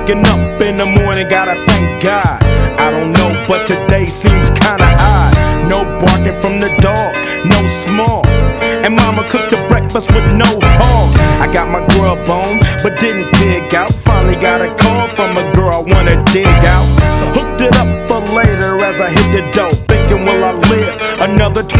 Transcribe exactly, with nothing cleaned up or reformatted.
Waking up in the morning, gotta thank God. I don't know, but today seems kinda odd. No barking from the dog, no small. And mama cooked the breakfast with no hog. I got my grub on, but didn't pig out. Finally got a call from a girl I wanna dig out. So hooked it up for later as I hit the dough. Thinking, will I live another